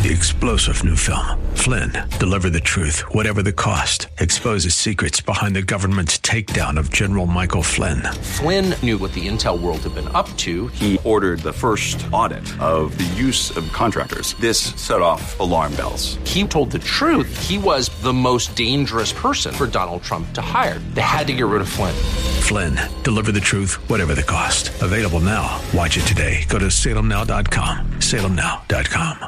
The explosive new film, Flynn, deliver the truth, whatever the cost, exposes secrets behind the government's takedown of General Michael Flynn. Flynn knew what the intel world had been up to. He ordered the first audit of the use of contractors. This set off alarm bells. He told the truth. He was the most dangerous person for Donald Trump to hire. They had to get rid of Flynn. Flynn, deliver the truth, whatever the cost. Available now. Watch it today. Go to salemnow.com. salemnow.com.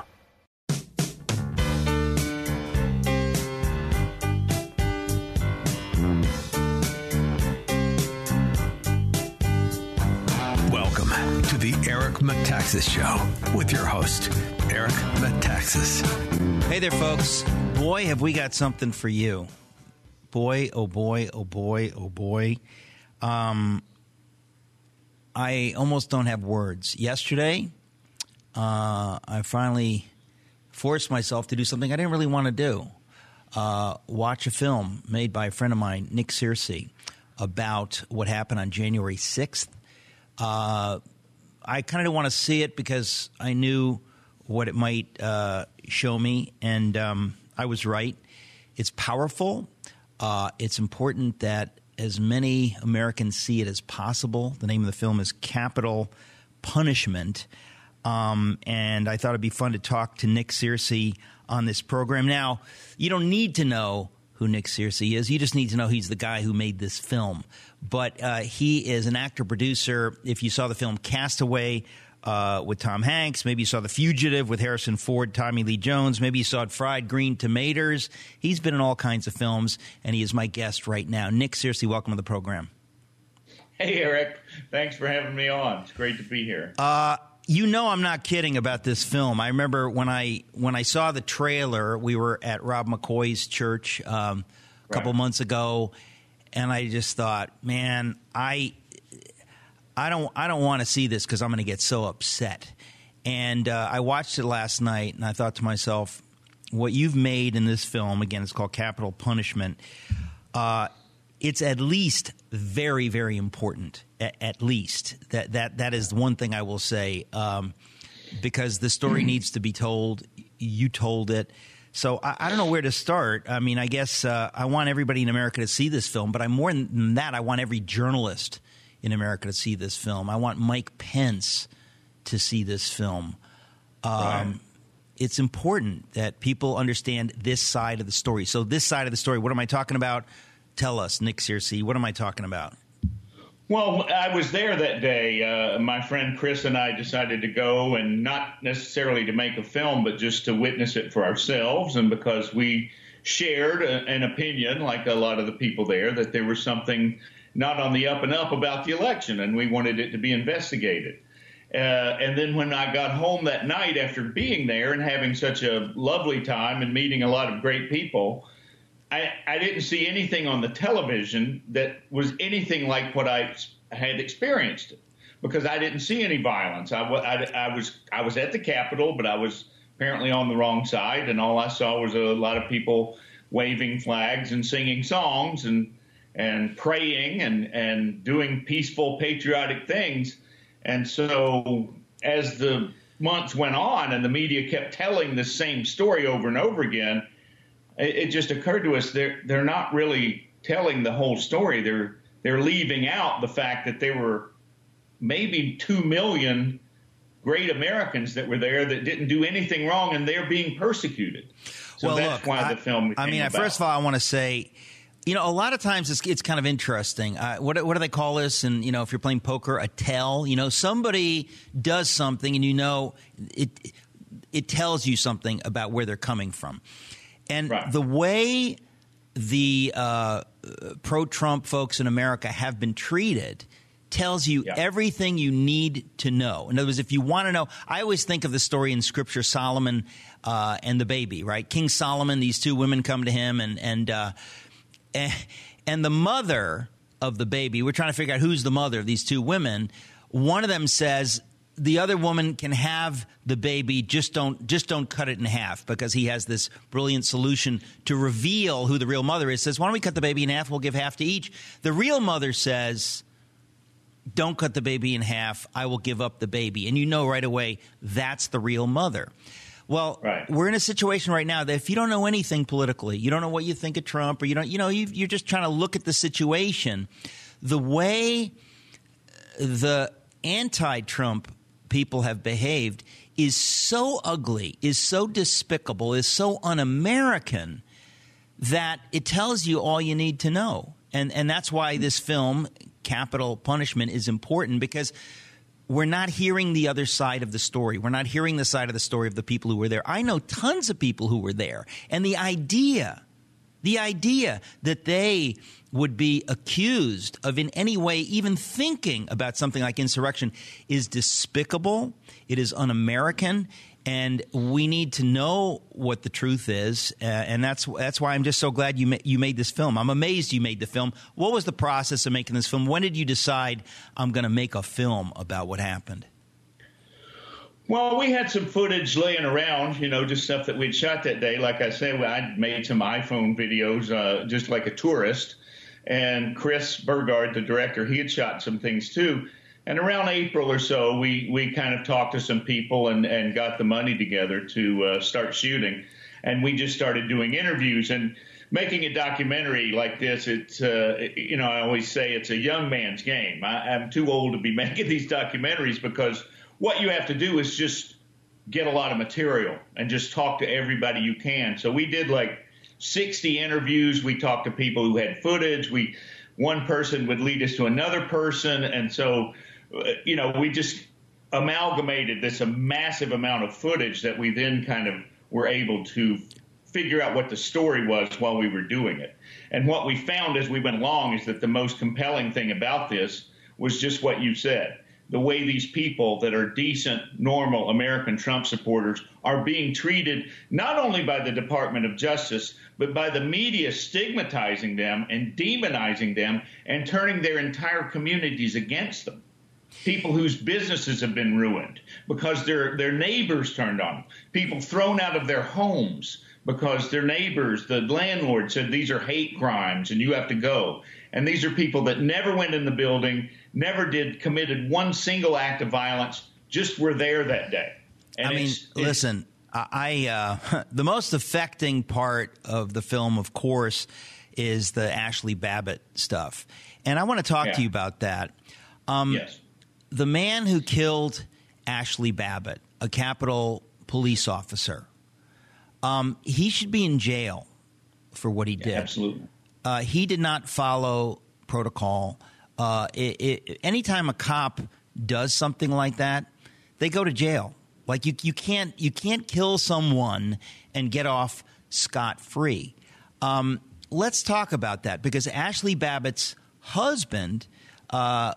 Welcome to the Eric Metaxas Show with your host, Eric Metaxas. Hey there, folks. Boy, have we got something for you. Boy, oh boy, oh boy, oh boy. I almost don't have words. Yesterday, I finally forced myself to do something I didn't really want to do. Watch a film made by a friend of mine, Nick Searcy, about what happened on January 6th. I kind of didn't want to see it because I knew what it might show me, and I was right. It's powerful. It's important that as many Americans see it as possible. The name of the film is Capital Punishment, and I thought it'd be fun to talk to Nick Searcy on this program. Now, you don't need to know who Nick Searcy is. You just need to know he's the guy who made this film. But he is an actor-producer. If you saw the film Castaway with Tom Hanks, maybe you saw The Fugitive with Harrison Ford, Tommy Lee Jones, maybe you saw Fried Green Tomatoes. He's been in all kinds of films, and he is my guest right now. Nick Searcy, welcome to the program. Hey, Eric. Thanks for having me on. It's great to be here. You know I'm not kidding about this film. I remember when I saw the trailer, we were at Rob McCoy's church a couple months ago, and I just thought, man, I don't want to see this because I'm going to get so upset. And I watched it last night, and I thought to myself, what you've made in this film, again, it's called Capital Punishment, it's at least very, very important. At least that is one thing I will say, because the story needs to be told. You told it. So I don't know where to start. I mean, I guess I want everybody in America to see this film, but more than that, I want every journalist in America to see this film. I want Mike Pence to see this film. It's important that people understand this side of the story. So this side of the story, what am I talking about? Tell us, Nick Searcy, what am I talking about? Well, I was there that day. My friend Chris and I decided to go, and not necessarily to make a film, but just to witness it for ourselves. And because we shared an opinion, like a lot of the people there, that there was something not on the up and up about the election, and we wanted it to be investigated. And then when I got home that night after being there and having such a lovely time and meeting a lot of great people, I didn't see anything on the television that was anything like what I had experienced, because I didn't see any violence. I was at the Capitol, but I was apparently on the wrong side, and all I saw was a lot of people waving flags and singing songs and praying and doing peaceful, patriotic things. And so as the months went on and the media kept telling the same story over and over again, it just occurred to us they're not really telling the whole story. They're leaving out the fact that there were maybe 2 million great Americans that were there that didn't do anything wrong, and they're being persecuted. So well, that's why the film came about. First of all, I want to say, a lot of times it's kind of interesting. What do they call this? And, if you're playing poker, a tell. Somebody does something and it tells you something about where they're coming from. And the way the pro-Trump folks in America have been treated tells you everything you need to know. In other words, if you want to know, I always think of the story in Scripture, Solomon and the baby, right? King Solomon, these two women come to him, and the mother of the baby, we're trying to figure out who's the mother of these two women. One of them says, the other woman can have the baby, just don't cut it in half, because he has this brilliant solution to reveal who the real mother is. Says, why don't we cut the baby in half? We'll give half to each. The real mother says, don't cut the baby in half. I will give up the baby. And right away, that's the real mother. Well, we're in a situation right now that if you don't know anything politically, you don't know what you think of Trump, or you're just trying to look at the situation. The way the anti-Trump people have behaved is so ugly, is so despicable, is so un-American that it tells you all you need to know. And that's why this film, Capital Punishment, is important, because we're not hearing the other side of the story. We're not hearing the side of the story of the people who were there. I know tons of people who were there. And the idea that they would be accused of in any way even thinking about something like insurrection is despicable. It is un-American. And we need to know what the truth is, and that's why I'm just so glad you made this film. I'm amazed you made the film. What was the process of making this film? When did you decide I'm going to make a film about what happened? Well, we had some footage laying around, just stuff that we'd shot that day. Like I said, I'd made some iPhone videos, just like a tourist. And Chris Burgard, the director, he had shot some things too. And around April or so, we kind of talked to some people and got the money together to start shooting. And we just started doing interviews. And making a documentary like this, it's, I always say it's a young man's game. I'm too old to be making these documentaries, because what you have to do is just get a lot of material and just talk to everybody you can. So we did like 60 interviews. We talked to people who had footage. One person would lead us to another person. And so we just amalgamated this a massive amount of footage that we then kind of were able to figure out what the story was while we were doing it. And what we found as we went along is that the most compelling thing about this was just what you said. The way these people that are decent, normal American Trump supporters are being treated, not only by the Department of Justice, but by the media, stigmatizing them and demonizing them and turning their entire communities against them. People whose businesses have been ruined because their neighbors turned on them. People thrown out of their homes because their neighbors, the landlord, said these are hate crimes and you have to go. And these are people that never went in the building, never committed one single act of violence, just were there that day. And listen, the most affecting part of the film, of course, is the Ashley Babbitt stuff. And I want to talk to you about that. Yes. The man who killed Ashley Babbitt, a Capitol police officer, he should be in jail for what he did. Absolutely. He did not follow protocol. Anytime a cop does something like that, they go to jail. Like you can't kill someone and get off scot-free. Let's talk about that, because Ashley Babbitt's husband, talk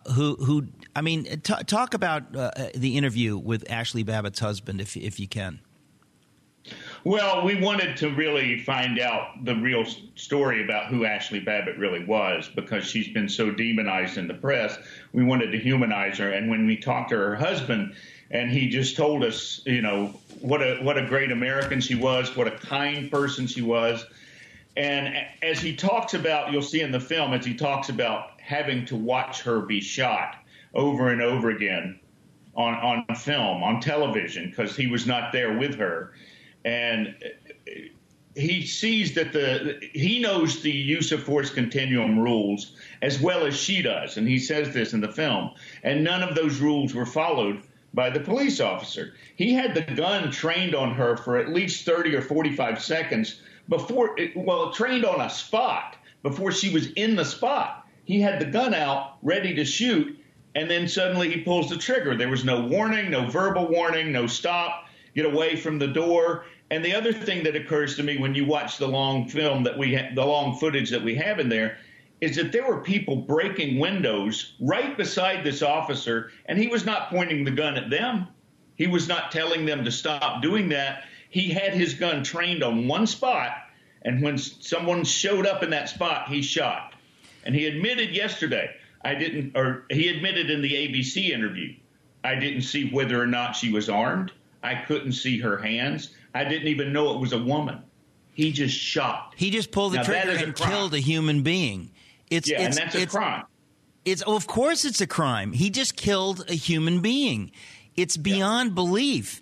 about the interview with Ashley Babbitt's husband, if you can. Well, we wanted to really find out the real story about who Ashley Babbitt really was, because she's been so demonized in the press. We wanted to humanize her. And when we talked to her husband, and he just told us, what a great American she was, what a kind person she was. And as he talks about, you'll see in the film, as he talks about having to watch her be shot over and over again on film, on television, because he was not there with her. And he sees that he knows the use of force continuum rules as well as she does. And he says this in the film. And none of those rules were followed by the police officer. He had the gun trained on her for at least 30 or 45 seconds trained on a spot before she was in the spot. He had the gun out ready to shoot, and then suddenly he pulls the trigger. There was no warning, no verbal warning, no stop, get away from the door. And the other thing that occurs to me when you watch the long film the long footage that we have in there, is that there were people breaking windows right beside this officer, and he was not pointing the gun at them. He was not telling them to stop doing that. He had his gun trained on one spot, and when someone showed up in that spot, he shot. And he admitted yesterday, he admitted in the ABC interview, I didn't see whether or not she was armed. I couldn't see her hands. I didn't even know it was a woman. He just shot. He just pulled the trigger and killed a human being. And that's a crime. Of course it's a crime. He just killed a human being. It's beyond belief.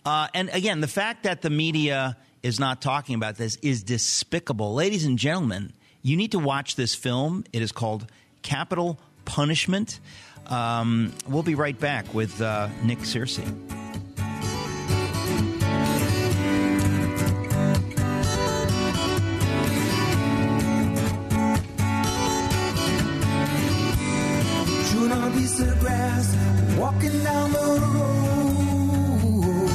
And again, the fact that the media is not talking about this is despicable. Ladies and gentlemen, you need to watch this film. It is called Capital Punishment. We'll be right back with Nick Searcy. Chewing on a piece of grass, walking down the road.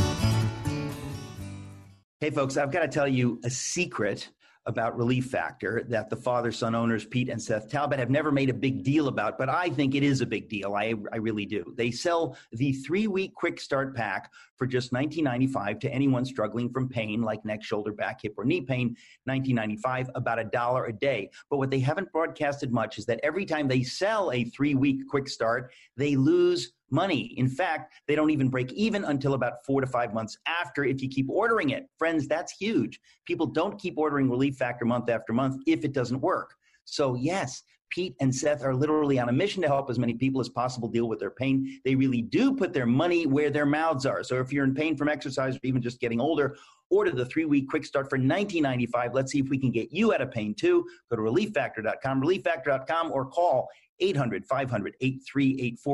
Hey, folks, I've got to tell you a secret about Relief Factor that the father-son owners, Pete and Seth Talbot, have never made a big deal about, but I think it is a big deal. I really do. They sell the 3-week quick start pack for just $19.95 to anyone struggling from pain like neck, shoulder, back, hip, or knee pain, $19.95, about $1 a day. But what they haven't broadcasted much is that every time they sell a 3-week quick start, they lose money. In fact, they don't even break even until about 4 to 5 months after if you keep ordering it. Friends, that's huge. People don't keep ordering Relief Factor month after month if it doesn't work. So yes, Pete and Seth are literally on a mission to help as many people as possible deal with their pain. They really do put their money where their mouths are. So if you're in pain from exercise or even just getting older, order the 3-week quick start for $19.95. Let's see if we can get you out of pain too. Go to relieffactor.com, relieffactor.com, or call 800-500-8384,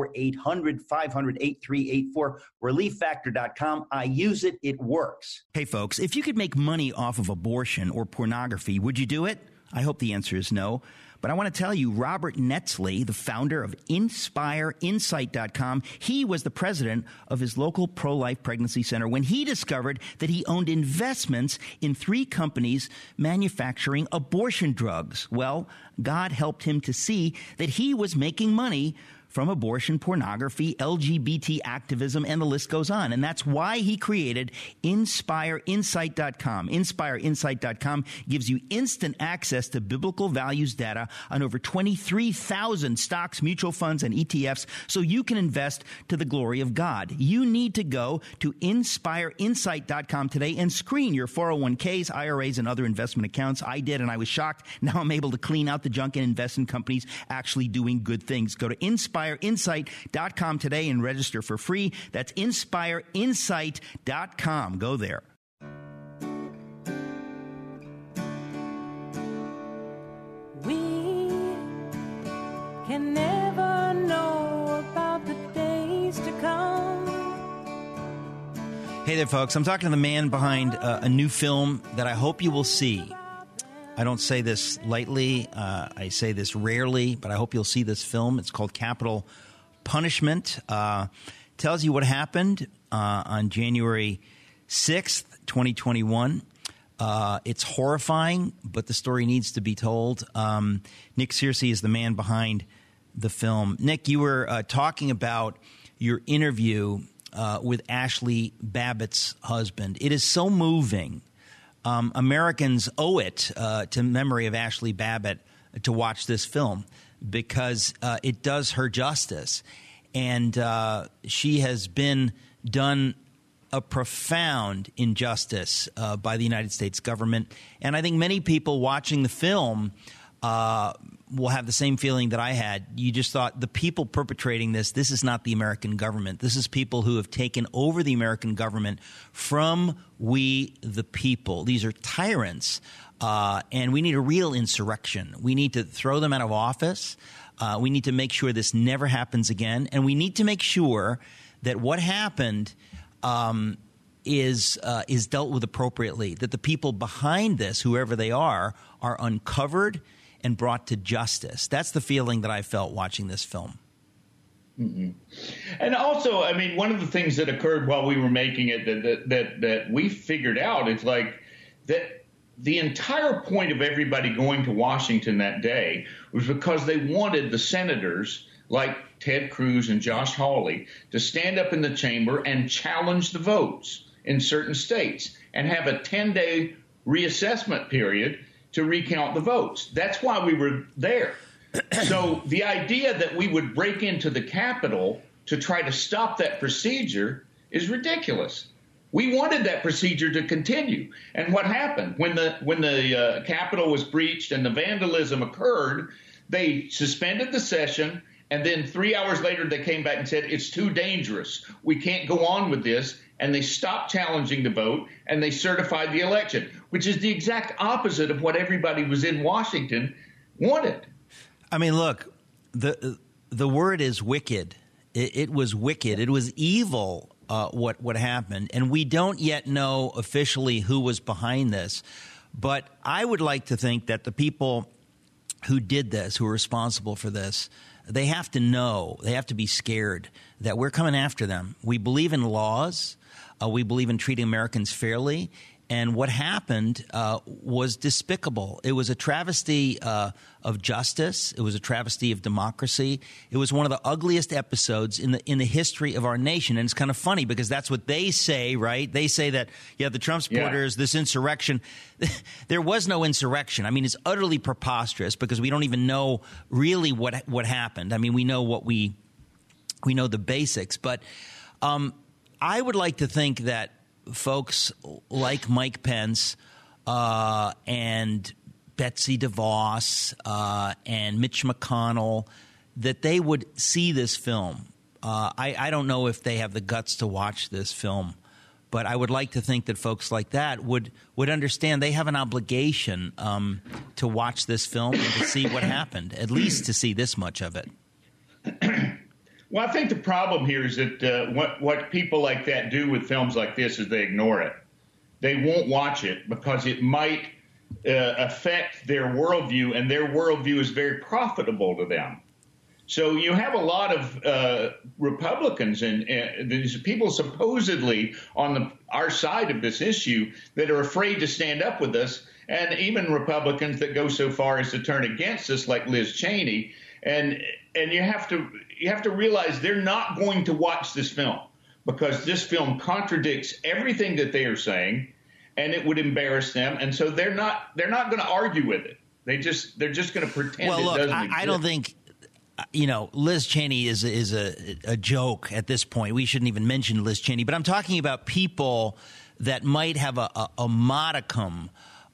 800-500-8384, relieffactor.com. I use it. It works. Hey, folks, if you could make money off of abortion or pornography, would you do it? I hope the answer is no. But I want to tell you, Robert Netzley, the founder of InspireInsight.com, he was the president of his local pro-life pregnancy center when he discovered that he owned investments in 3 companies manufacturing abortion drugs. Well, God helped him to see that he was making money from abortion, pornography, LGBT activism, and the list goes on. And that's why he created InspireInsight.com. InspireInsight.com gives you instant access to biblical values data on over 23,000 stocks, mutual funds, and ETFs so you can invest to the glory of God. You need to go to InspireInsight.com today and screen your 401ks, IRAs, and other investment accounts. I did, and I was shocked. Now I'm able to clean out the junk and invest in companies actually doing good things. Go to InspireInsight.com today and register for free. That's InspireInsight.com. Go there. We can never know about the days to come. Hey there, folks. I'm talking to the man behind a new film that I hope you will see. I don't say this lightly. I say this rarely, but I hope you'll see this film. It's called Capital Punishment. Tells you what happened on January 6th, 2021. It's horrifying, but the story needs to be told. Nick Searcy is the man behind the film. Nick, you were talking about your interview with Ashley Babbitt's husband. It is so moving. Americans owe it to memory of Ashley Babbitt to watch this film because it does her justice. And she has been done a profound injustice by the United States government. And I think many people watching the film will have the same feeling that I had. You just thought the people perpetrating this is not the American government. This is people who have taken over the American government from we the people. These are tyrants, and we need a real insurrection. We need to throw them out of office. We need to make sure this never happens again, and we need to make sure that what happened is dealt with appropriately, that the people behind this, whoever they are uncovered and brought to justice. That's the feeling that I felt watching this film. Mm-hmm. And also, I mean, one of the things that occurred while we were making it that we figured out is like that the entire point of everybody going to Washington that day was because they wanted the senators like Ted Cruz and Josh Hawley to stand up in the chamber and challenge the votes in certain states and have a 10-day reassessment period to recount the votes. That's why we were there. So the idea that we would break into the Capitol to try to stop that procedure is ridiculous. We wanted that procedure to continue. And what happened? When the Capitol was breached and the vandalism occurred, they suspended the session And then 3 hours later, they came back and said, it's too dangerous. We can't go on with this. And they stopped challenging the vote, and they certified the election, which is the exact opposite of what everybody was in Washington wanted. I mean, look, the word is wicked. It was wicked. It was evil, what happened. And we don't yet know officially who was behind this. But I would like to think that the people who did this, who are responsible for this, they have to know, they have to be scared that we're coming after them. We believe in laws. We believe in treating Americans fairly. And what happened was despicable. It was a travesty of justice. It was a travesty of democracy. It was one of the ugliest episodes in the history of our nation. And it's kind of funny because that's what they say, right? They say that, the Trump supporters, this insurrection. There was no insurrection. I mean, it's utterly preposterous because we don't even know really what happened. I mean, we know we know the basics. But I would like to think that folks like Mike Pence and Betsy DeVos and Mitch McConnell, that they would see this film. I don't know if they have the guts to watch this film, but I would like to think that folks like that would understand they have an obligation to watch this film and to see what happened, at least to see this much of it. Well, I think the problem here is that what people like that do with films like this is they ignore it. They won't watch it because it might affect their worldview, and their worldview is very profitable to them. So you have a lot of Republicans and these people supposedly on our side of this issue that are afraid to stand up with us, and even Republicans that go so far as to turn against us, like Liz Cheney. And you have to realize they're not going to watch this film because this film contradicts everything that they are saying, and it would embarrass them. And so they're not going to argue with it. They're just going to pretend it doesn't exist. I don't think Liz Cheney is a joke at this point. We shouldn't even mention Liz Cheney. But I'm talking about people that might have a modicum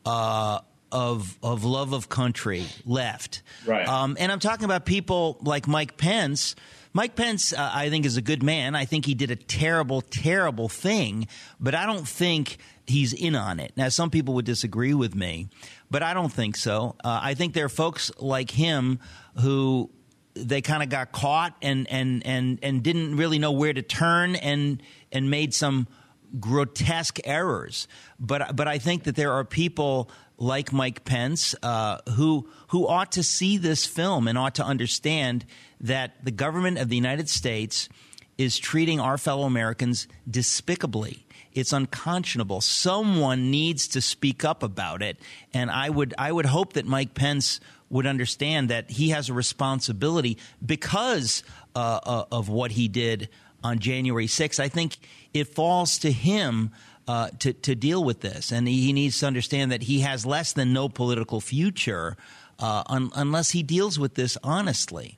of love of country left. Right. And I'm talking about people like Mike Pence. Mike Pence, I think, is a good man. I think he did a terrible, terrible thing, but I don't think he's in on it. Now, some people would disagree with me, but I don't think so. I think there are folks like him who they kind of got caught and didn't really know where to turn and made some grotesque errors. But I think that there are people like Mike Pence who ought to see this film and ought to understand that the government of the United States is treating our fellow Americans despicably. It's unconscionable. Someone needs to speak up about it. And I would hope that Mike Pence would understand that he has a responsibility because of what he did on January 6th. I think it falls to him to deal with this. And he needs to understand that he has less than no political future unless he deals with this honestly.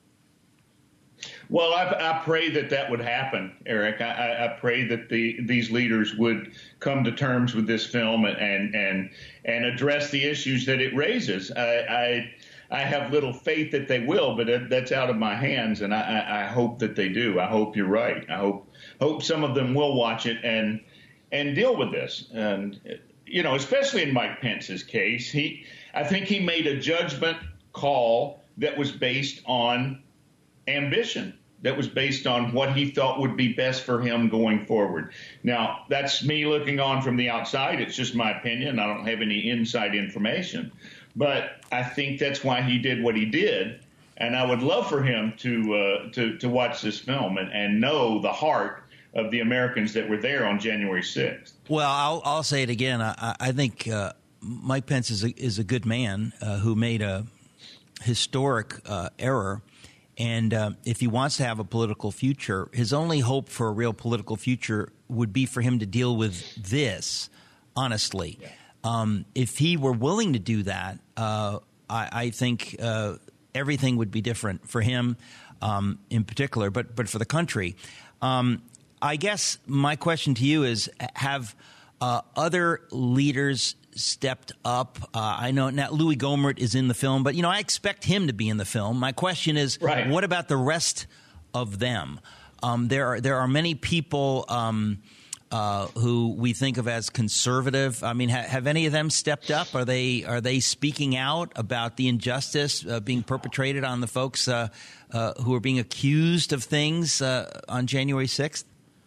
Well, I pray that would happen, Eric. I pray that these leaders would come to terms with this film and address the issues that it raises. I have little faith that they will, but that's out of my hands, and I hope that they do. I hope you're right. I hope some of them will watch it and deal with this. And especially in Mike Pence's case, I think he made a judgment call that was based on ambition, that was based on what he thought would be best for him going forward. Now, that's me looking on from the outside. It's just my opinion. I don't have any inside information. But I think that's why he did what he did. And I would love for him to watch this film and know the heart of the Americans that were there on January 6th. Well, I'll say it again. I think Mike Pence is a good man who made a historic error. And if he wants to have a political future, his only hope for a real political future would be for him to deal with this, honestly. Yeah. If he were willing to do that, I think everything would be different for him in particular, but for the country. I guess my question to you is, have Other leaders stepped up. I know now Louis Gohmert is in the film, but, I expect him to be in the film. My question is, What about the rest of them? There are many people who we think of as conservative. I mean, have any of them stepped up? Are they speaking out about the injustice being perpetrated on the folks who are being accused of things on January 6th?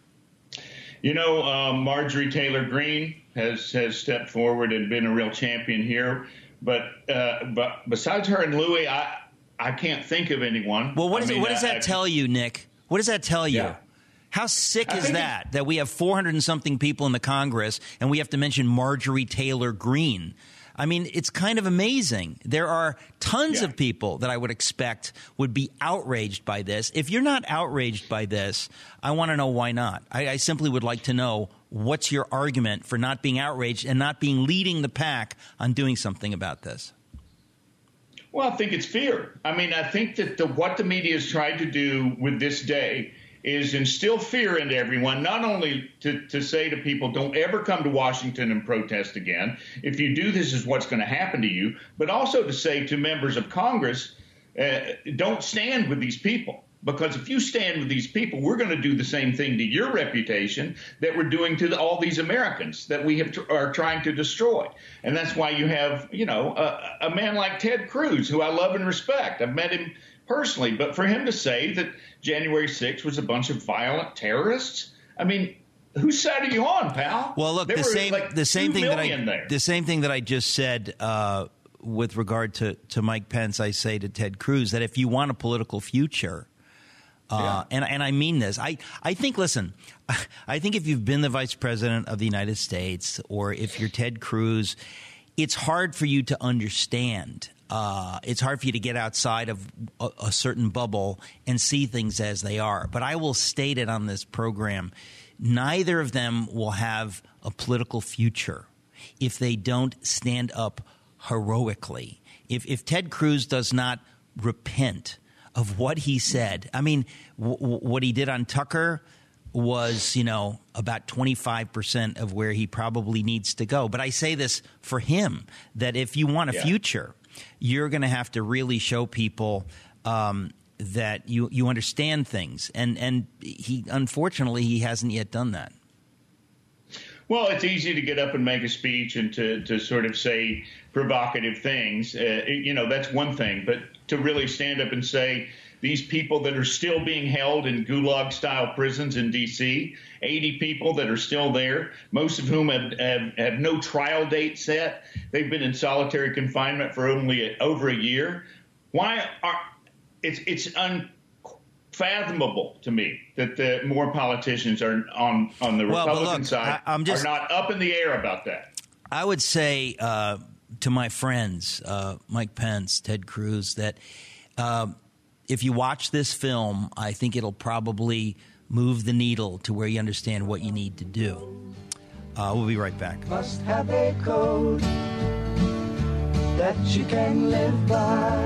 Marjorie Taylor Greene has stepped forward and been a real champion here. But besides her and Louis, I can't think of anyone. Well, what does that tell you, Nick? What does that tell you? Yeah. How sick is that we have 400 and something people in the Congress and we have to mention Marjorie Taylor Greene? I mean, it's kind of amazing. There are tons of people that I would expect would be outraged by this. If you're not outraged by this, I want to know why not. I simply would like to know what's your argument for not being outraged and not being leading the pack on doing something about this. Well, I think it's fear. I mean, I think that what the media has tried to do with this day is instill fear into everyone, not only to say to people, don't ever come to Washington and protest again. If you do, this is what's going to happen to you. But also to say to members of Congress, don't stand with these people. Because if you stand with these people, we're going to do the same thing to your reputation that we're doing to all these Americans that we are trying to destroy. And that's why you have, a man like Ted Cruz, who I love and respect. I've met him personally. But for him to say that January 6th was a bunch of violent terrorists, I mean, whose side are you on, pal? Well, look, the same thing that I just said with regard to Mike Pence, I say to Ted Cruz that if you want a political future. And I mean this. I think if you've been the vice president of the United States or if you're Ted Cruz, it's hard for you to understand. It's hard for you to get outside of a certain bubble and see things as they are. But I will state it on this program. Neither of them will have a political future if they don't stand up heroically. If Ted Cruz does not repent of what he said. I mean, what he did on Tucker was, about 25% of where he probably needs to go. But I say this for him, that if you want a future, you're going to have to really show people that you understand things. And unfortunately, he hasn't yet done that. Well, it's easy to get up and make a speech and to sort of say provocative things. That's one thing. But to really stand up and say these people that are still being held in gulag-style prisons in D.C., 80 people that are still there, most of whom have no trial date set. They've been in solitary confinement for only over a year. It's unfathomable to me that more politicians are on the Republican side are not up in the air about that. I would say to my friends, Mike Pence, Ted Cruz, that if you watch this film, I think it'll probably move the needle to where you understand what you need to do. We'll be right back. Must have a code that you can live by,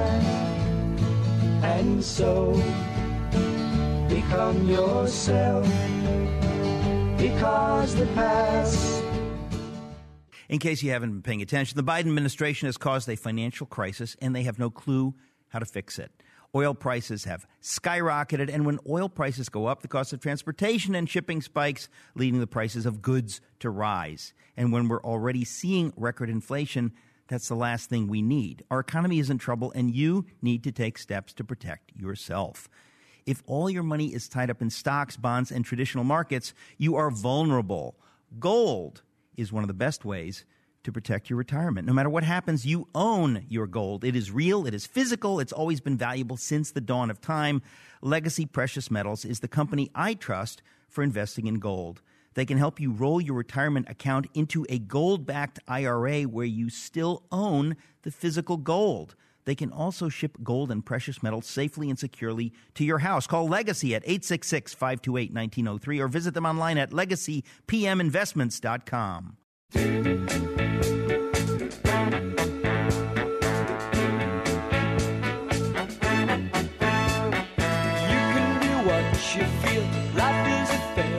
and so become yourself, because the past. In case you haven't been paying attention, the Biden administration has caused a financial crisis, and they have no clue how to fix it. Oil prices have skyrocketed, and when oil prices go up, the cost of transportation and shipping spikes, leading the prices of goods to rise. And when we're already seeing record inflation, that's the last thing we need. Our economy is in trouble, and you need to take steps to protect yourself. If all your money is tied up in stocks, bonds, and traditional markets, you are vulnerable. Gold is one of the best ways to protect your retirement. No matter what happens, you own your gold. It is real. It is physical. It's always been valuable since the dawn of time. Legacy Precious Metals is the company I trust for investing in gold. They can help you roll your retirement account into a gold-backed IRA where you still own the physical gold. They can also ship gold and precious metals safely and securely to your house. Call Legacy at 866-528-1903 or visit them online at legacypminvestments.com.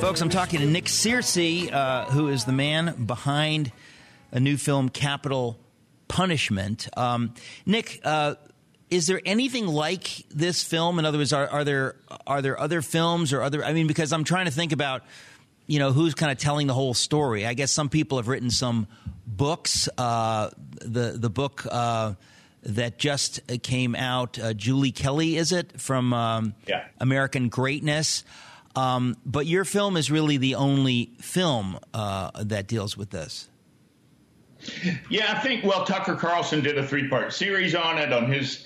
Folks, I'm talking to Nick Searcy, who is the man behind a new film, Capital Punishment. Nick, is there anything like this film? In other words, are there other films or other? I mean, because I'm trying to think about, who's kind of telling the whole story. I guess some people have written some books. The book that just came out, Julie Kelly, is it, from American Greatness? But your film is really the only film that deals with this. Yeah, I think. Well, Tucker Carlson did a 3-part series on it on his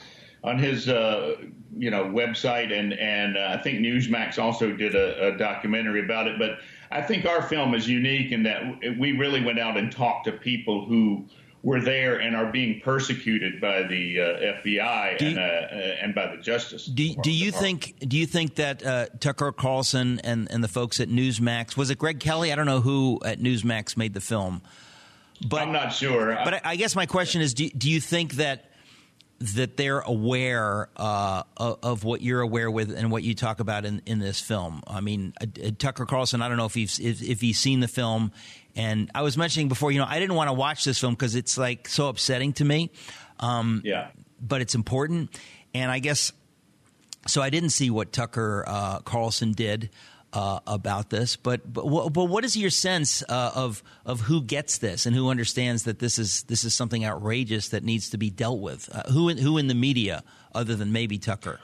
website, and I think Newsmax also did a documentary about it. But I think our film is unique in that we really went out and talked to people who were there and are being persecuted by the FBI and by the Justice Department. Do you think that Tucker Carlson and the folks at Newsmax, was it Greg Kelly? I don't know who at Newsmax made the film. But I'm not sure. But I guess my question is, do you think that they're aware of what you're aware with and what you talk about in this film? I mean, Tucker Carlson, I don't know if he's seen the film. And I was mentioning before, I didn't want to watch this film because it's like so upsetting to me. But it's important. And I guess, so I didn't see what Tucker Carlson did about this. But what is your sense of who gets this and who understands that this is something outrageous that needs to be dealt with? Who in the media, other than maybe Tucker?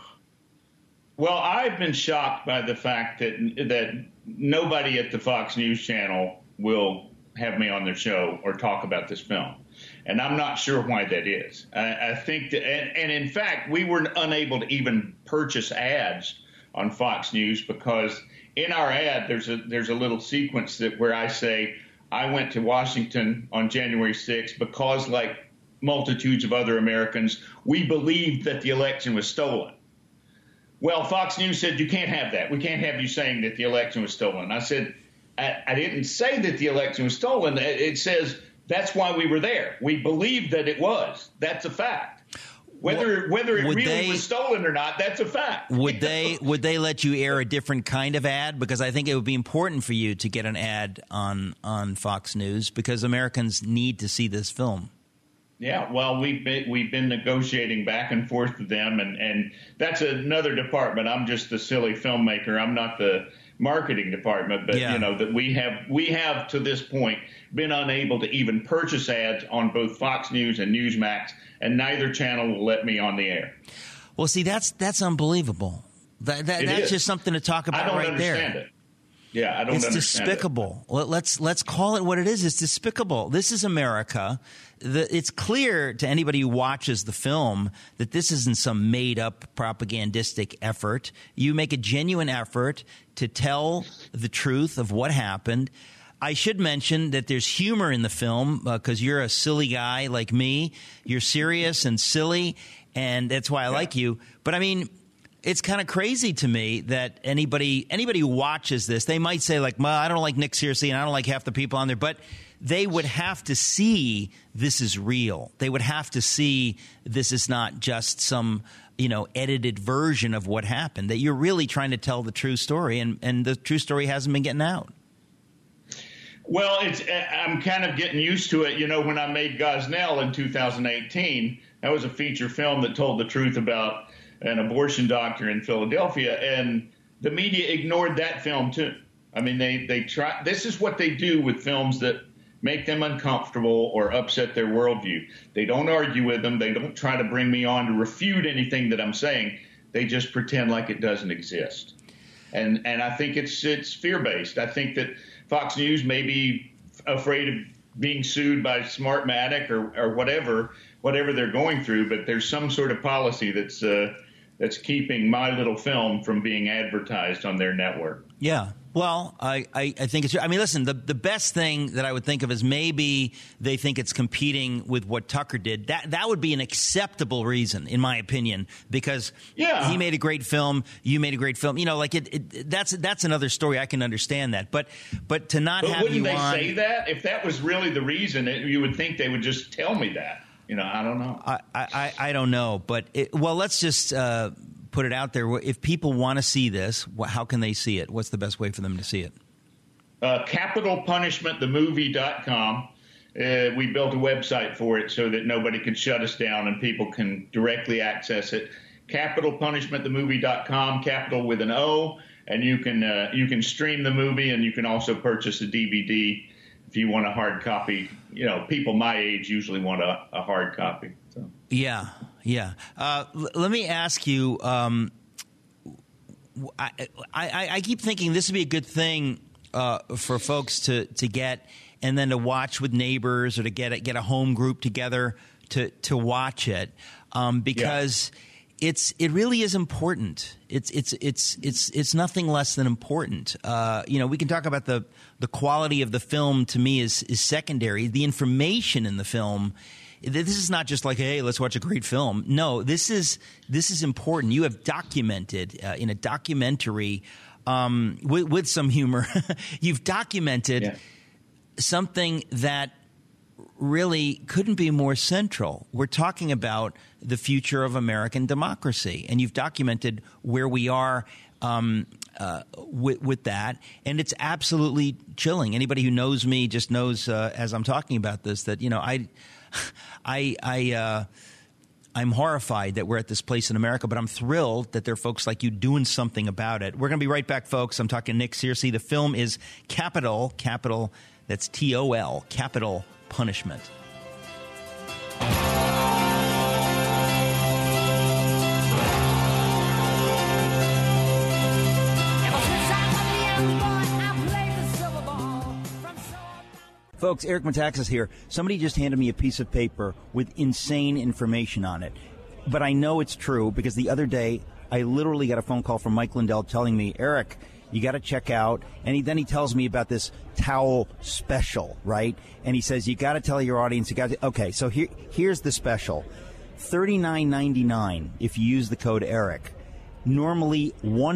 Well, I've been shocked by the fact that nobody at the Fox News Channel will have me on their show or talk about this film. And I'm not sure why that is. I think that, and in fact, we were unable to even purchase ads on Fox News because in our ad, there's a little sequence where I say, I went to Washington on January 6th because, like multitudes of other Americans, we believed that the election was stolen. Well, Fox News said, you can't have that. We can't have you saying that the election was stolen. I said, I didn't say that the election was stolen. It says that's why we were there. We believed that it was. That's a fact. Whether it really was stolen or not, that's a fact. Would they let you air a different kind of ad? Because I think it would be important for you to get an ad on Fox News because Americans need to see this film. Yeah, well, we've been negotiating back and forth with them, and that's another department. I'm just the silly filmmaker. I'm not the marketing department, but that we have to this point been unable to even purchase ads on both Fox News and Newsmax, and neither channel will let me on the air. Well, see, that's unbelievable. That's just something to talk about right there. I don't understand it. Yeah, I don't understand it. It's despicable. Let's call it what it is. It's despicable. This is America. It's clear to anybody who watches the film that this isn't some made-up propagandistic effort. You make a genuine effort to tell the truth of what happened. I should mention that there's humor in the film because you're a silly guy like me. You're serious and silly, and that's why I like you. But, I mean, it's kind of crazy to me that anybody who watches this, they might say, like, well, I don't like Nick Searcy and I don't like half the people on there, but they would have to see this is real. They would have to see this is not just some, edited version of what happened, that you're really trying to tell the true story, and the true story hasn't been getting out. Well, I'm kind of getting used to it. When I made Gosnell in 2018, that was a feature film that told the truth about an abortion doctor in Philadelphia, and the media ignored that film too. I mean, they try. This is what they do with films that make them uncomfortable or upset their worldview. They don't argue with them. They don't try to bring me on to refute anything that I'm saying. They just pretend like it doesn't exist. And I think it's fear-based. I think that Fox News may be afraid of being sued by Smartmatic or whatever they're going through, but there's some sort of policy that's keeping my little film from being advertised on their network. Yeah. Well, I think it's – I mean, listen, the best thing that I would think of is maybe they think it's competing with what Tucker did. That would be an acceptable reason, in my opinion, because he made a great film, you made a great film. That's another story. I can understand that. But to not have you on – wouldn't they say that? If that was really the reason, you would think they would just tell me that. I don't know. I don't know. But, let's just put it out there. If people want to see this, how can they see it? What's the best way for them to see it? CapitalPunishmentTheMovie.com. We built a website for it so that nobody can shut us down and people can directly access it. CapitalPunishmentTheMovie.com, capital with an O, and you can stream the movie, and you can also purchase a DVD if you want a hard copy. You know, people my age usually want a hard copy. So. Yeah. Let me ask you. I keep thinking this would be a good thing for folks to get, and then to watch with neighbors, or to get a home group together to watch it, because it really is important. It's nothing less than important. We can talk about the quality of the film. To me, is secondary. The information in the film. This is not just like, hey, let's watch a great film. No, this is important. You have documented in a documentary with some humor. You've documented something that really couldn't be more central. We're talking about the future of American democracy, and you've documented where we are with that, and it's absolutely chilling. Anybody who knows me just knows as I'm talking about this that I'm horrified that we're at this place in America, but I'm thrilled that there are folks like you doing something about it. We're going to be right back, folks. I'm talking to Nick Searcy. The film is Capital, that's TOL, Capital Punishment. Folks, Eric Metaxas here. Somebody just handed me a piece of paper with insane information on it. But I know it's true because the other day I literally got a phone call from Mike Lindell telling me, Eric, you got to check out. And then he tells me about this towel special, right? And he says, you got to tell your audience. Okay, so here's the special. $39.99 if you use the code Eric. Normally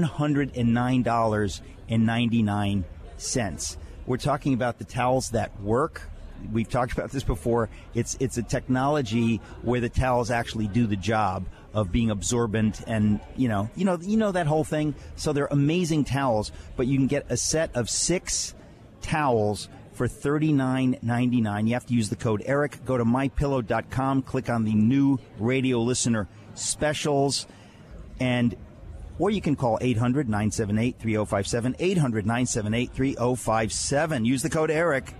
$109.99. We're talking about the towels that work. We've talked about this before. It's a technology where the towels actually do the job of being absorbent, and you know that whole thing. So they're amazing towels, but you can get a set of 6 towels for $39.99. You have to use the code Eric. Go to mypillow.com, click on the new radio listener specials, or you can call 800-978-3057, 800-978-3057. Use the code Eric.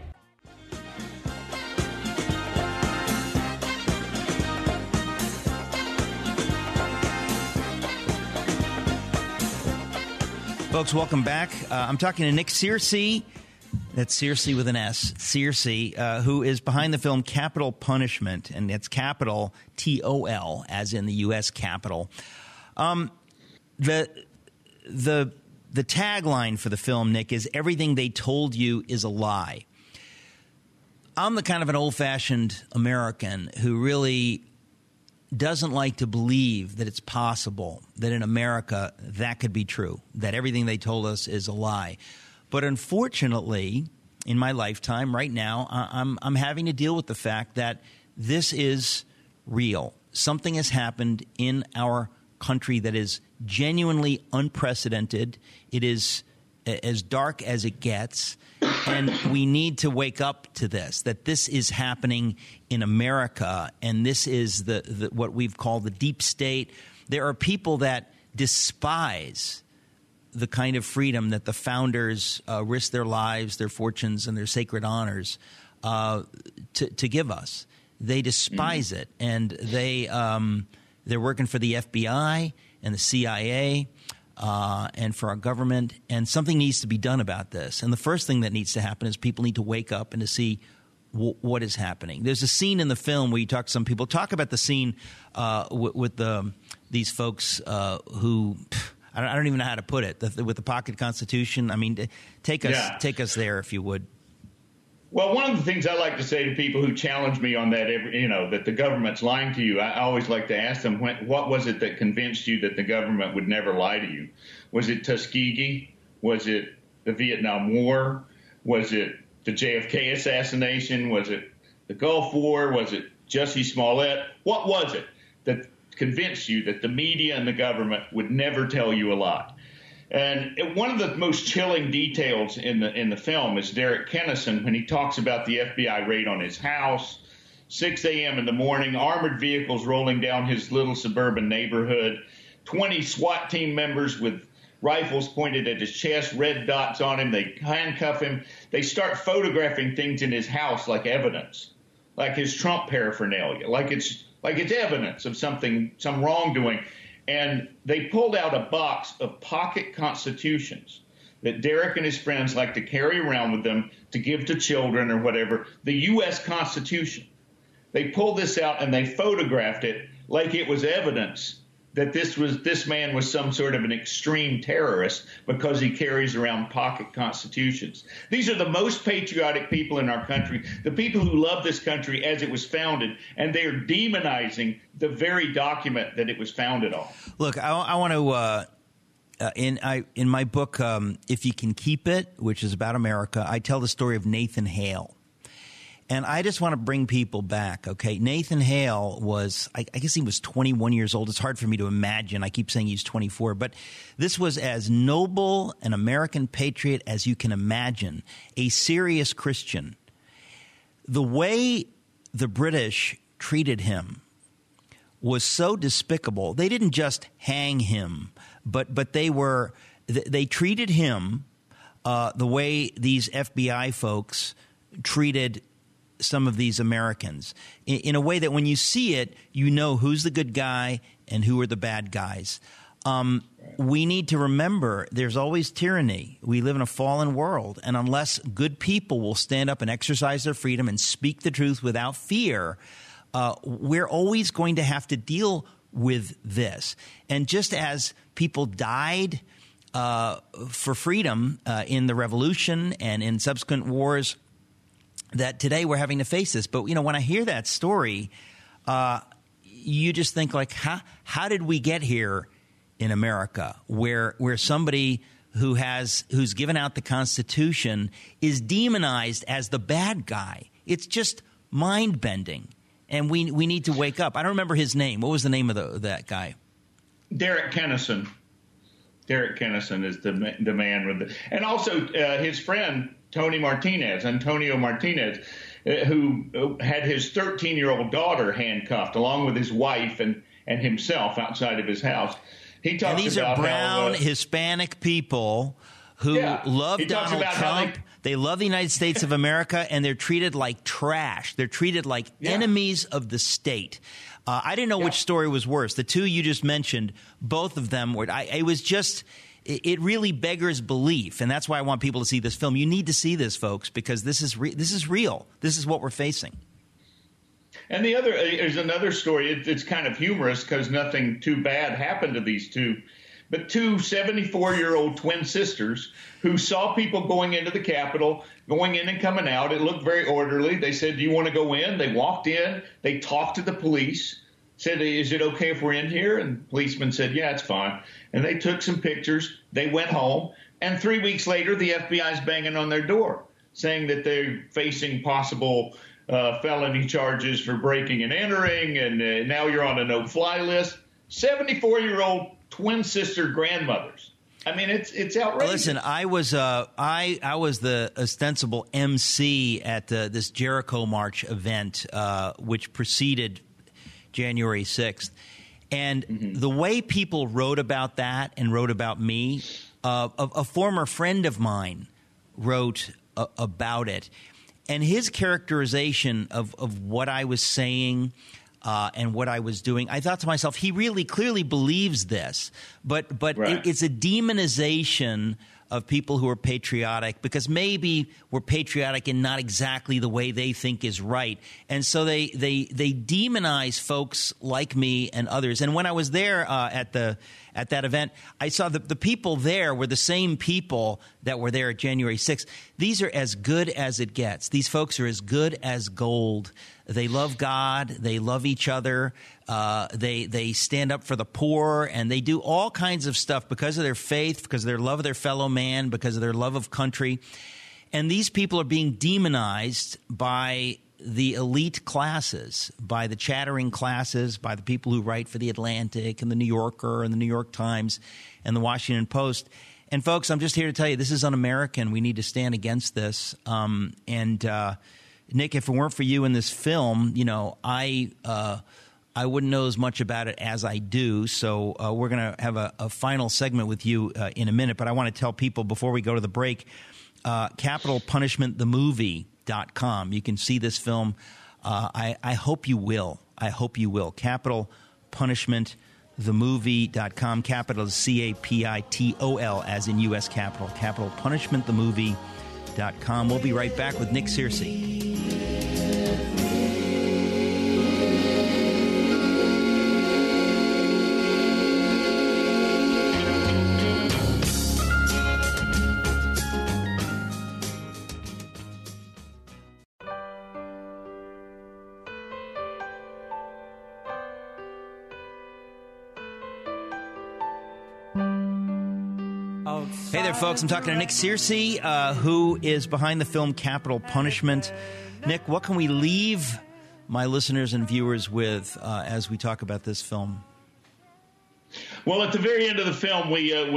Folks, welcome back. I'm talking to Nick Searcy. That's Searcy with an S. Searcy, who is behind the film Capital Punishment, and it's capital TOL, as in the U.S. Capitol. The tagline for the film, Nick, is everything they told you is a lie. I'm the kind of an old-fashioned American who really doesn't like to believe that it's possible that in America that could be true, that everything they told us is a lie. But unfortunately, in my lifetime right now, I'm having to deal with the fact that this is real. Something has happened in our country that is genuinely unprecedented. It is as dark as it gets, and we need to wake up to this, that this is happening in America, and this is the what we've called the deep state. There are people that despise the kind of freedom that the founders risked their lives, their fortunes, and their sacred honors to give us. They despise it, and they're working for the FBI and the CIA and for our government, and something needs to be done about this. And the first thing that needs to happen is people need to wake up and to see what is happening. There's a scene in the film where you talk to some people. Talk about the scene with these folks who I don't even know how to put it, with the pocket constitution. I mean, take us there if you would. Well, one of the things I like to say to people who challenge me on that, that the government's lying to you, I always like to ask them, what was it that convinced you that the government would never lie to you? Was it Tuskegee? Was it the Vietnam War? Was it the JFK assassination? Was it the Gulf War? Was it Jussie Smollett? What was it that convinced you that the media and the government would never tell you a lie? And one of the most chilling details in the film is Derek Kennison when he talks about the FBI raid on his house, 6 a.m. in the morning, armored vehicles rolling down his little suburban neighborhood, 20 SWAT team members with rifles pointed at his chest, red dots on him. They handcuff him. They start photographing things in his house like evidence, like his Trump paraphernalia, like it's evidence of some wrongdoing. And they pulled out a box of pocket constitutions that Derek and his friends like to carry around with them to give to children or whatever, the U.S. Constitution. They pulled this out and they photographed it like it was evidence that this man was some sort of an extreme terrorist because he carries around pocket constitutions. These are the most patriotic people in our country, the people who love this country as it was founded, and they are demonizing the very document that it was founded on. Look, I want to in my book, If You Can Keep It, which is about America, I tell the story of Nathan Hale. And I just want to bring people back, okay? Nathan Hale was, I guess he was 21 years old. It's hard for me to imagine. I keep saying he's 24. But this was as noble an American patriot as you can imagine, a serious Christian. The way the British treated him was so despicable. They didn't just hang him, but they treated him the way these FBI folks treated some of these Americans in a way that when you see it, you know who's the good guy and who are the bad guys. We need to remember there's always tyranny. We live in a fallen world. And unless good people will stand up and exercise their freedom and speak the truth without fear, we're always going to have to deal with this. And just as people died for freedom in the revolution and in subsequent wars, that today we're having to face this. But, you know, when I hear that story, you just think like, how did we get here in America where somebody who's given out the Constitution is demonized as the bad guy? It's just mind-bending. And we need to wake up. I don't remember his name. What was the name of that guy? Derek Kennison. Derek Kennison is the man with the – and also his friend – Antonio Martinez, who had his 13-year-old daughter handcuffed along with his wife and himself outside of his house. He talks and these about are brown Hispanic people who love Donald Trump. They love the United States of America, and they're treated like trash. They're treated like enemies of the state. I didn't know which story was worse. The two you just mentioned, both of them were. It was just. It really beggars belief, and that's why I want people to see this film. You need to see this, folks, because this is real. This is what we're facing. And there's another story. It's kind of humorous because nothing too bad happened to these two, but two 74-year-old twin sisters who saw people going into the Capitol, going in and coming out. It looked very orderly. They said, "Do you want to go in?" They walked in. They talked to the police. Said, "Is it okay if we're in here?" And the policeman said, "Yeah, it's fine." And they took some pictures. They went home. And 3 weeks later, the FBI's banging on their door, saying that they're facing possible felony charges for breaking and entering, and now you're on a no-fly list. 74-year-old twin sister grandmothers. I mean, it's outrageous. Listen, I was the ostensible MC at this Jericho March event, which preceded January 6th. And the way people wrote about that and wrote about me, a former friend of mine wrote about it. And his characterization of what I was saying and what I was doing, I thought to myself, he really clearly believes this. But it's a demonization of people who are patriotic because maybe we're patriotic in not exactly the way they think is right. And so they demonize folks like me and others. And when I was there at that event, I saw the people there were the same people that were there at January 6th. These are as good as it gets. These folks are as good as gold. They love God. They love each other. They stand up for the poor, and they do all kinds of stuff because of their faith, because of their love of their fellow man, because of their love of country. And these people are being demonized by the elite classes, by the chattering classes, by the people who write for The Atlantic and The New Yorker and The New York Times and The Washington Post. And folks, I'm just here to tell you, this is un-American. We need to stand against this. Nick, if it weren't for you in this film, you know, I wouldn't know as much about it as I do. So we're going to have a final segment with you in a minute. But I want to tell people before we go to the break, CapitalPunishmentTheMovie.com. You can see this film. I hope you will. I hope you will. CapitalPunishmentTheMovie.com. Capital is CAPITOL, as in U.S. Capital. CapitalPunishmentTheMovie.com. We'll be right back with Nick Searcy. Hey there, folks. I'm talking to Nick Searcy, who is behind the film Capital Punishment. Nick, what can we leave my listeners and viewers with as we talk about this film? Well, at the very end of the film,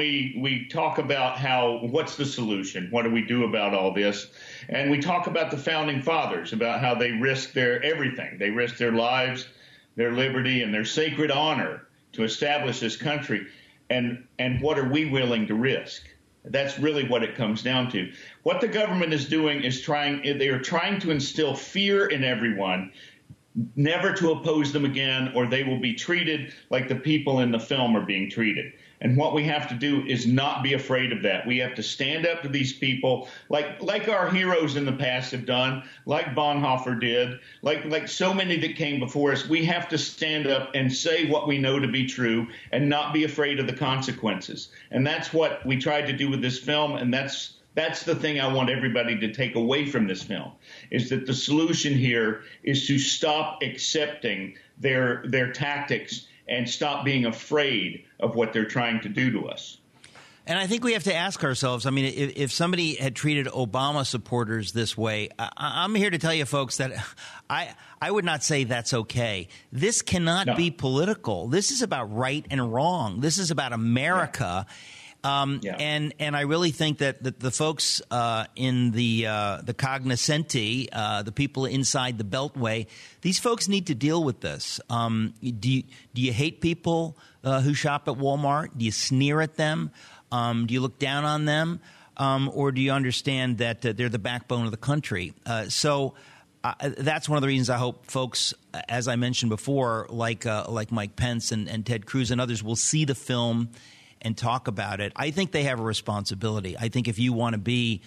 we talk about what's the solution? What do we do about all this? And we talk about the founding fathers, about how they risked their everything. They risked their lives, their liberty, and their sacred honor to establish this country. And what are we willing to risk? That's really what it comes down to. What the government is doing is they are trying to instill fear in everyone, never to oppose them again, or they will be treated like the people in the film are being treated. And what we have to do is not be afraid of that. We have to stand up to these people like our heroes in the past have done, like Bonhoeffer did, like so many that came before us. We have to stand up and say what we know to be true and not be afraid of the consequences. And that's what we tried to do with this film, and that's the thing I want everybody to take away from this film, is that the solution here is to stop accepting their tactics and stop being afraid of what they're trying to do to us. And I think we have to ask ourselves, I mean, if somebody had treated Obama supporters this way, I'm here to tell you, folks, that I would not say that's okay. This cannot be political. This is about right and wrong. This is about America. And I really think that the folks in the cognoscenti, the people inside the Beltway, these folks need to deal with this. Do you hate people who shop at Walmart? Do you sneer at them? Do you look down on them? Or do you understand that they're the backbone of the country? So that's one of the reasons I hope folks, as I mentioned before, like Mike Pence and Ted Cruz and others, will see the film and talk about it. I think they have a responsibility. I think if you want to be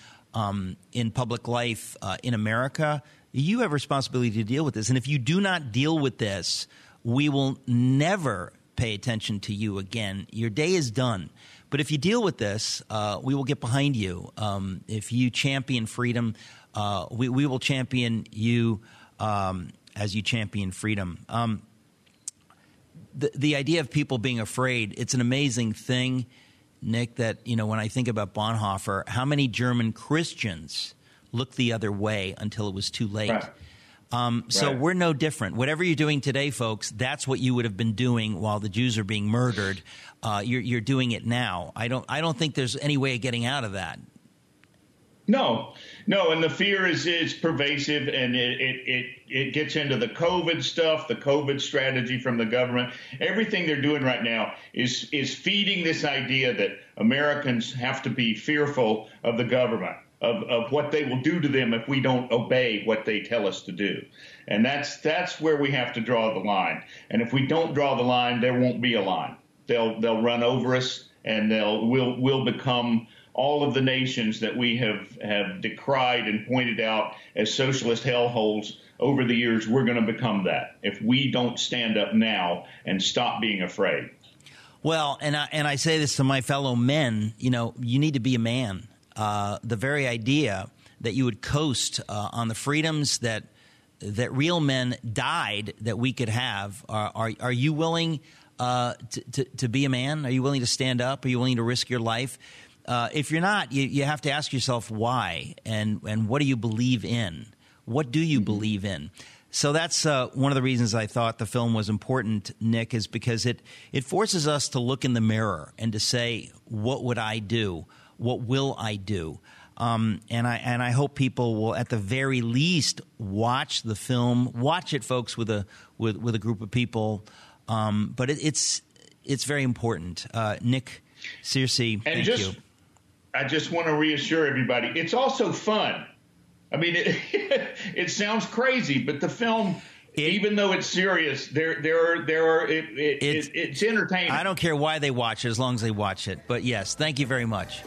in public life in America, you have a responsibility to deal with this. And if you do not deal with this, we will never pay attention to you again. Your day is done. But if you deal with this, we will get behind you. If you champion freedom, we will champion you as you champion freedom. The idea of people being afraid, it's an amazing thing, Nick, that, you know, when I think about Bonhoeffer, how many German Christians looked the other way until it was too late. Right. So we're no different. Whatever you're doing today, folks, that's what you would have been doing while the Jews are being murdered. You're doing it now. I don't think there's any way of getting out of that. No, and the fear is pervasive, and it gets into the COVID stuff, the COVID strategy from the government. Everything they're doing right now is feeding this idea that Americans have to be fearful of the government, of what they will do to them if we don't obey what they tell us to do. And that's where we have to draw the line. And if we don't draw the line, there won't be a line. They'll run over us, and we'll become all of the nations that we have decried and pointed out as socialist hellholes over the years. We're going to become that if we don't stand up now and stop being afraid. Well, and I say this to my fellow men, you know, you need to be a man. The very idea that you would coast on the freedoms that real men died that we could have. Are you willing to be a man? Are you willing to stand up? Are you willing to risk your life? If you're not, you have to ask yourself why and what do you believe in? What do you believe in? So that's one of the reasons I thought the film was important, Nick, is because it forces us to look in the mirror and to say, what would I do? What will I do? And I hope people will, at the very least, watch the film. Watch it, folks, with a group of people. But it's very important. Nick Searcy, thank you. I just want to reassure everybody, it's also fun. I mean, it sounds crazy, but the film, even though it's serious, it's entertaining. I don't care why they watch it, as long as they watch it. But yes, thank you very much.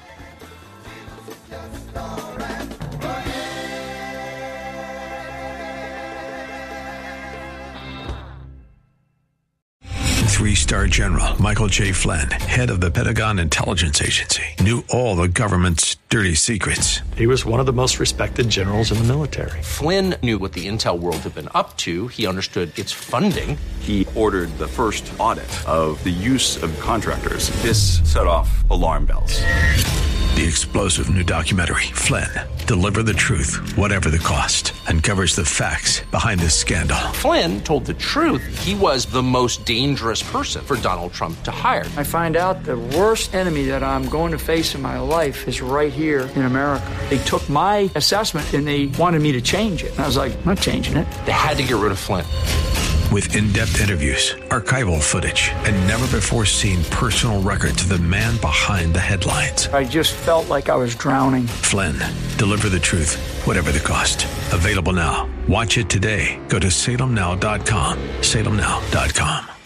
Three-star General Michael J. Flynn, head of the Pentagon Intelligence Agency, knew all the government's dirty secrets. He was one of the most respected generals in the military. Flynn knew what the intel world had been up to. He understood its funding. He ordered the first audit of the use of contractors. This set off alarm bells. The explosive new documentary, Flynn, Deliver the Truth, Whatever the Cost, uncovers the facts behind this scandal. Flynn told the truth. He was the most dangerous person for Donald Trump to hire. I find out the worst enemy that I'm going to face in my life is right here in America. They took my assessment and they wanted me to change it. And I was like, I'm not changing it. They had to get rid of Flynn. With in-depth interviews, archival footage, and never-before-seen personal records of the man behind the headlines. I just felt like I was drowning. Flynn, Deliver the Truth, Whatever the Cost. Available now. Watch it today. Go to salemnow.com. salemnow.com.